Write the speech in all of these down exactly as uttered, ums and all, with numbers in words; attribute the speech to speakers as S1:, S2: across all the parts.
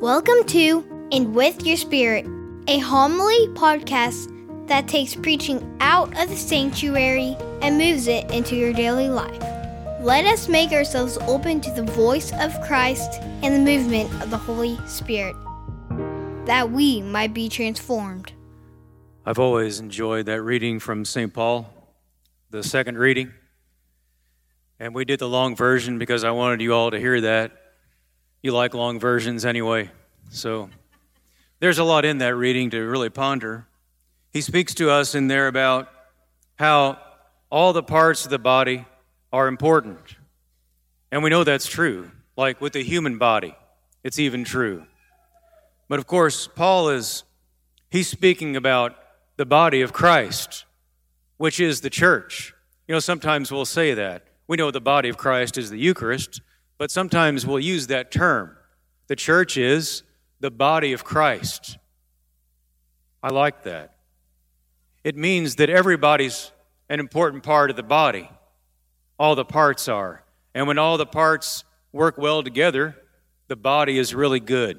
S1: Welcome to And With Your Spirit, a homily podcast that takes preaching out of the sanctuary and moves it into your daily life. Let us make ourselves open to the voice of Christ and the movement of the Holy Spirit, that we might be transformed.
S2: I've always enjoyed that reading from Saint Paul, the second reading. And we did the long version because I wanted you all to hear that. You like long versions anyway. So there's a lot in that reading to really ponder. He speaks to us in there about how all the parts of the body are important. And we know that's true. Like with the human body, it's even true. But of course, Paul is, he's speaking about the body of Christ, which is the church. You know, sometimes we'll say that. We know the body of Christ is the Eucharist, but sometimes we'll use that term. The church is the body of Christ. I like that. It means that everybody's an important part of the body. All the parts are. And when all the parts work well together, the body is really good.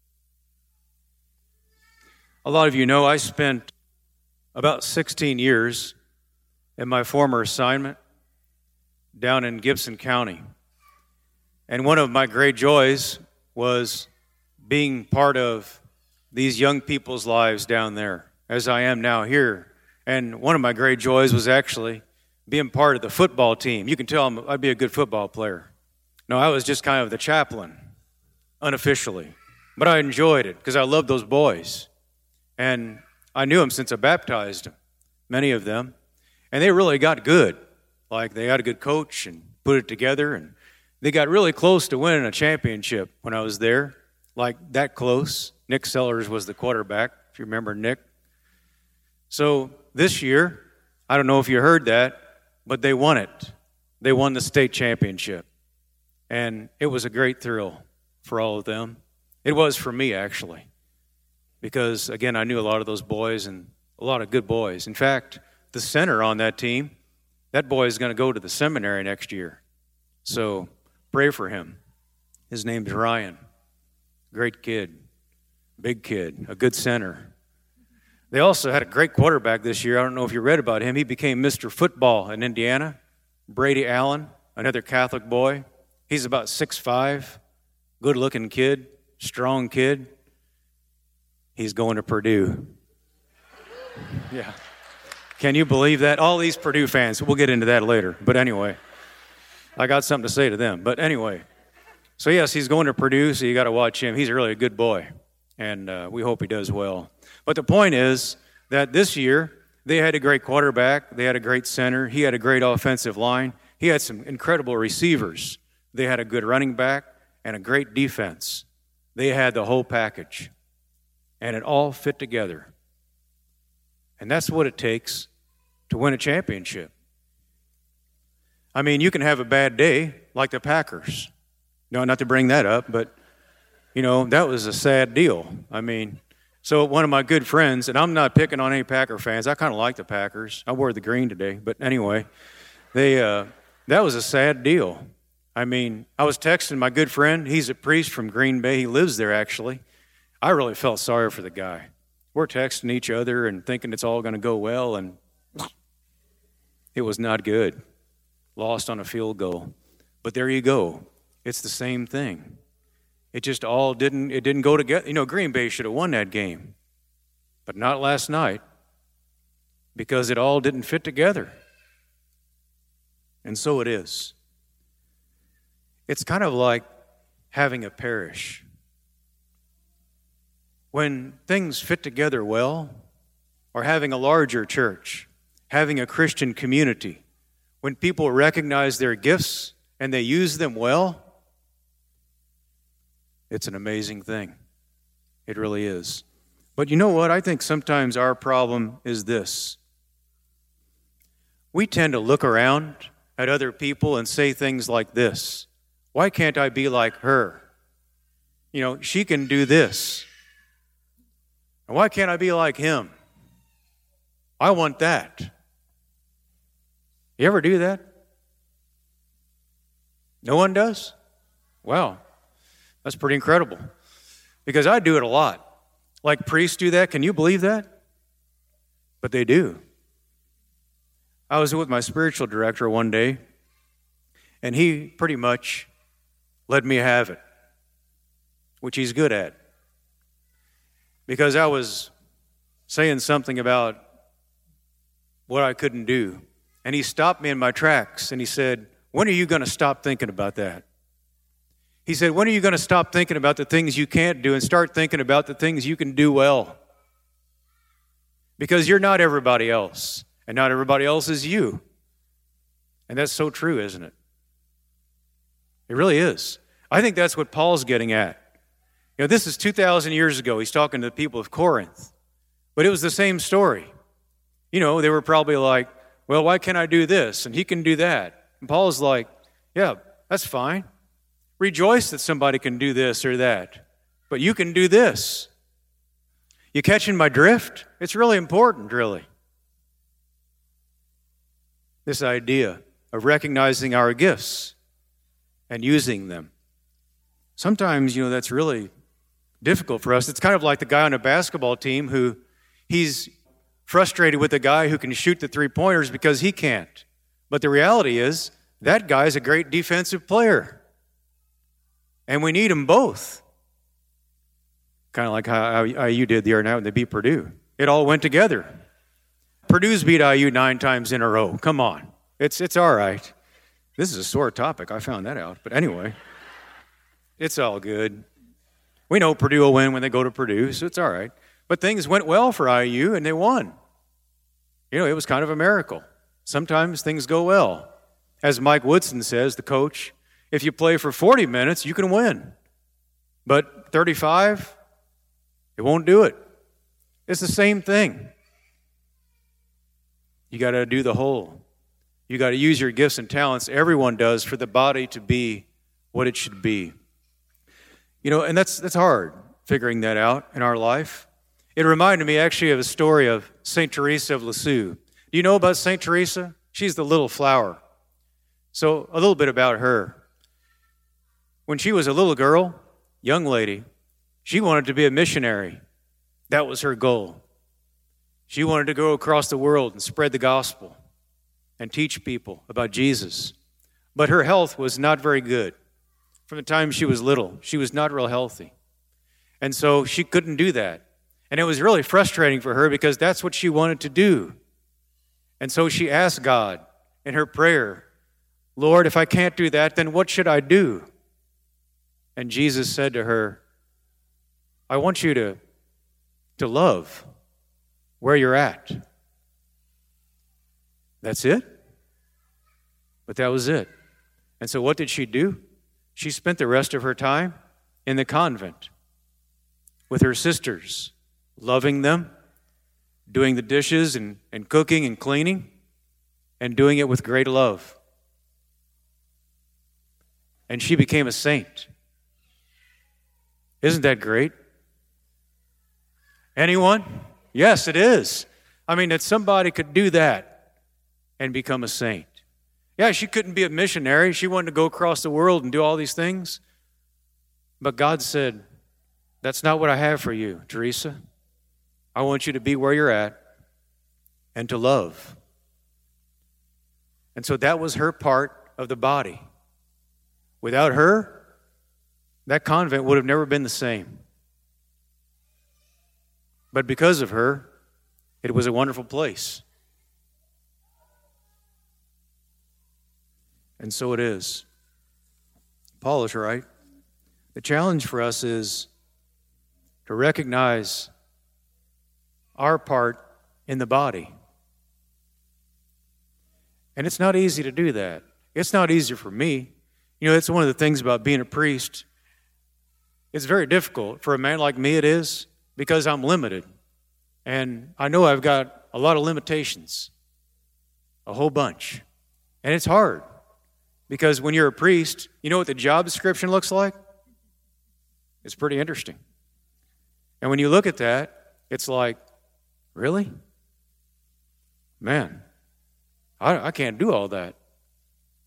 S2: A lot of you know I spent about sixteen years in my former assignment down in Gibson County. And one of my great joys was being part of these young people's lives down there, as I am now here. And one of my great joys was actually being part of the football team. You can tell I'm, I'd be a good football player. No, I was just kind of the chaplain, unofficially. But I enjoyed it because I loved those boys. And I knew them since I baptized them, many of them. And they really got good. Like they had a good coach and put it together, and they got really close to winning a championship when I was there, like that close. Nick Sellers was the quarterback, if you remember Nick. So this year, I don't know if you heard that, but they won it. They won the state championship. And it was a great thrill for all of them. It was for me, actually, because, again, I knew a lot of those boys and a lot of good boys. In fact, the center on that team, that boy is going to go to the seminary next year. So pray for him. His name's Ryan. Great kid. Big kid. A good center. They also had a great quarterback this year. I don't know if you read about him. He became Mister Football in Indiana. Brady Allen, another Catholic boy. He's about six foot five. Good-looking kid. Strong kid. He's going to Purdue. Yeah. Can you believe that? All these Purdue fans, we'll get into that later. But anyway, I got something to say to them. But anyway, so yes, he's going to Purdue, so you got to watch him. He's really a good boy, and uh, we hope he does well. But the point is that this year, they had a great quarterback. They had a great center. He had a great offensive line. He had some incredible receivers. They had a good running back and a great defense. They had the whole package, and it all fit together. And that's what it takes to win a championship. I mean, you can have a bad day like the Packers. No, not to bring that up, but, you know, that was a sad deal. I mean, so one of my good friends, and I'm not picking on any Packer fans. I kind of like the Packers. I wore the green today. But anyway, they uh, that was a sad deal. I mean, I was texting my good friend. He's a priest from Green Bay. He lives there, actually. I really felt sorry for the guy. We're texting each other and thinking it's all going to go well, and it was not good. Lost on a field goal. But there you go. It's the same thing. It just all didn't, it didn't go together. You know, Green Bay should have won that game, but not last night because it all didn't fit together. And so it is. It's kind of like having a parish. When things fit together well, or having a larger church, having a Christian community, when people recognize their gifts and they use them well, it's an amazing thing. It really is. But you know what? I think sometimes our problem is this. We tend to look around at other people and say things like this. Why can't I be like her? You know, she can do this. And why can't I be like him? I want that. You ever do that? No one does? Wow. That's pretty incredible. because I do it a lot. Like priests do that. Can you believe that? But they do. I was with my spiritual director one day, and he pretty much let me have it, which he's good at. Because I was saying something about what I couldn't do. And he stopped me in my tracks, and he said, when are you going to stop thinking about that? He said, when are you going to stop thinking about the things you can't do and start thinking about the things you can do well? Because you're not everybody else, and not everybody else is you. And that's so true, isn't it? It really is. I think that's what Paul's getting at. You know, this is two thousand years ago. He's talking to the people of Corinth. But it was the same story. You know, they were probably like, well, why can't I do this? And he can do that. And Paul's like, yeah, that's fine. Rejoice that somebody can do this or that. But you can do this. You catching my drift? It's really important, really. This idea of recognizing our gifts and using them. Sometimes, you know, that's really difficult for us. It's kind of like the guy on a basketball team who he's frustrated with the guy who can shoot the three-pointers because he can't. But the reality is that guy's a great defensive player. And we need them both. Kind of like how I U did the other night when they beat Purdue. It all went together. Purdue's beat I U nine times in a row. Come on. It's, it's all right. This is a sore topic. I found that out. But anyway, it's all good. We know Purdue will win when they go to Purdue, so it's all right. But things went well for I U, and they won. You know, it was kind of a miracle. Sometimes things go well. As Mike Woodson says, the coach, if you play for forty minutes, you can win. But thirty-five, it won't do it. It's the same thing. You got to do the whole. You got to use your gifts and talents, everyone does, for the body to be what it should be. You know, and that's that's hard, figuring that out in our life. It reminded me actually of a story of Saint Teresa of Lisieux. Do you know about Saint Teresa? She's the little flower. So a little bit about her. When she was a little girl, young lady, she wanted to be a missionary. That was her goal. She wanted to go across the world and spread the gospel and teach people about Jesus. But her health was not very good. From the time she was little, she was not real healthy. And so she couldn't do that. And it was really frustrating for her because that's what she wanted to do. And so she asked God in her prayer, Lord, if I can't do that, then what should I do? And Jesus said to her, I want you to, to love where you're at. That's it? But that was it. And so what did she do? She spent the rest of her time in the convent with her sisters, loving them, doing the dishes and, and cooking and cleaning, and doing it with great love. And she became a saint. Isn't that great? Anyone? Yes, it is. I mean, that somebody could do that and become a saint. Yeah, she couldn't be a missionary. She wanted to go across the world and do all these things. But God said, that's not what I have for you, Teresa. I want you to be where you're at and to love. And so that was her part of the body. Without her, that convent would have never been the same. But because of her, it was a wonderful place. And so it is. Paul is right. The challenge for us is to recognize our part in the body. And it's not easy to do that. It's not easy for me. You know, that's one of the things about being a priest. It's very difficult. For a man like me, it is, because I'm limited. And I know I've got a lot of limitations, a whole bunch. And it's hard, because when you're a priest, you know what the job description looks like? It's pretty interesting. And when you look at that, it's like, really? Man, I, I can't do all that.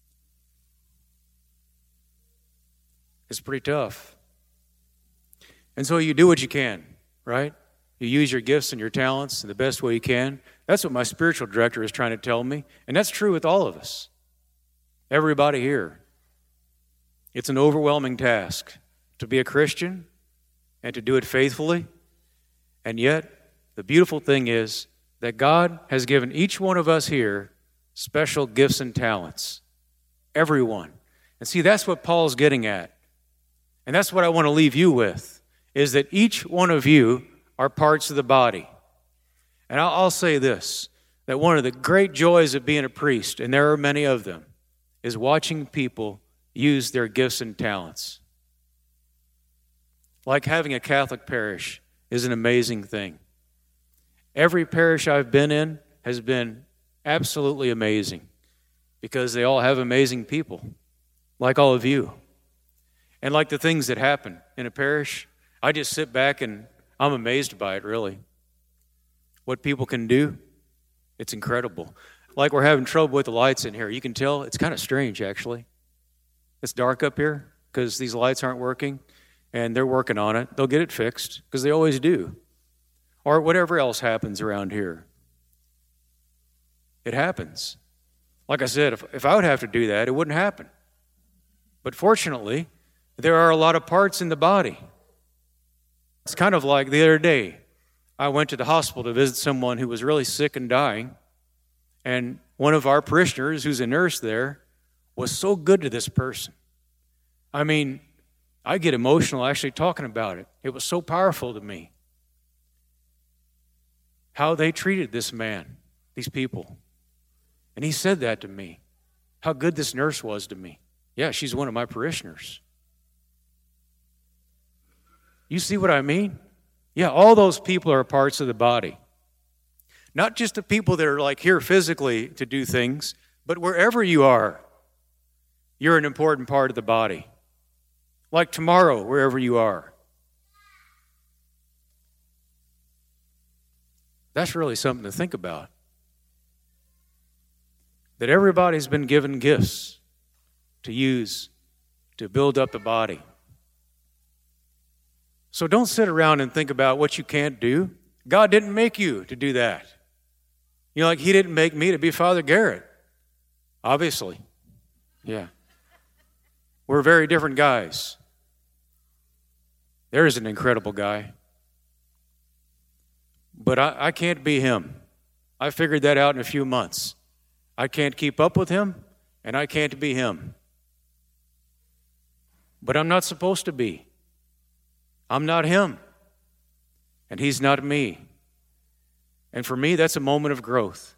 S2: It's pretty tough. And so you do what you can, right? You use your gifts and your talents in the best way you can. That's what my spiritual director is trying to tell me. And that's true with all of us. Everybody here. It's an overwhelming task to be a Christian and to do it faithfully. And yet, the beautiful thing is that God has given each one of us here special gifts and talents. Everyone. And see, that's what Paul's getting at. And that's what I want to leave you with, is that each one of you are parts of the body. And I'll, I'll say this, that one of the great joys of being a priest, and there are many of them, is watching people use their gifts and talents. Like having a Catholic parish is an amazing thing. Every parish I've been in has been absolutely amazing because they all have amazing people, like all of you. And like the things that happen in a parish, I just sit back and I'm amazed by it, really. What people can do, it's incredible. Like we're having trouble with the lights in here. You can tell it's kind of strange, actually. It's dark up here because these lights aren't working, and they're working on it. They'll get it fixed because they always do. Or whatever else happens around here. It happens. Like I said, if, if I would have to do that, it wouldn't happen. But fortunately, there are a lot of parts in the body. It's kind of like the other day, I went to the hospital to visit someone who was really sick and dying, and one of our parishioners, who's a nurse there, was so good to this person. I mean, I get emotional actually talking about it. It was so powerful to me. How they treated this man, these people. And he said that to me. How good this nurse was to me. Yeah, she's one of my parishioners. You see what I mean? Yeah, all those people are parts of the body. Not just the people that are like here physically to do things, but wherever you are, you're an important part of the body. Like tomorrow, wherever you are. That's really something to think about. That everybody's been given gifts to use to build up the body. So don't sit around and think about what you can't do. God didn't make you to do that. You know, like he didn't make me to be Father Garrett. Obviously. Yeah. We're very different guys. There's an incredible guy. But I, I can't be him. I figured that out in a few months. I can't keep up with him, and I can't be him. But I'm not supposed to be. I'm not him, and he's not me. And for me, that's a moment of growth.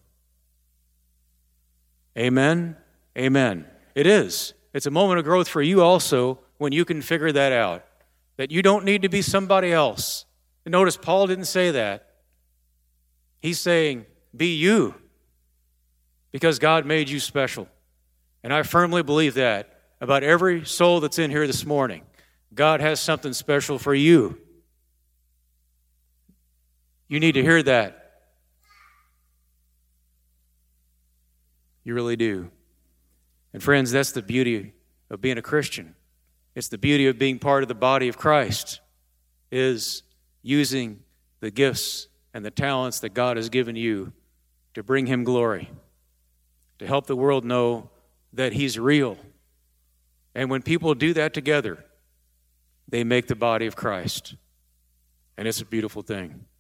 S2: Amen? Amen. It is. It's a moment of growth for you also when you can figure that out, that you don't need to be somebody else. And notice Paul didn't say that. He's saying, be you, because God made you special. And I firmly believe that about every soul that's in here this morning. God has something special for you. You need to hear that. You really do. And friends, that's the beauty of being a Christian. It's the beauty of being part of the body of Christ, is using the gifts and the talents that God has given you to bring him glory, to help the world know that he's real. And when people do that together, they make the body of Christ. And it's a beautiful thing.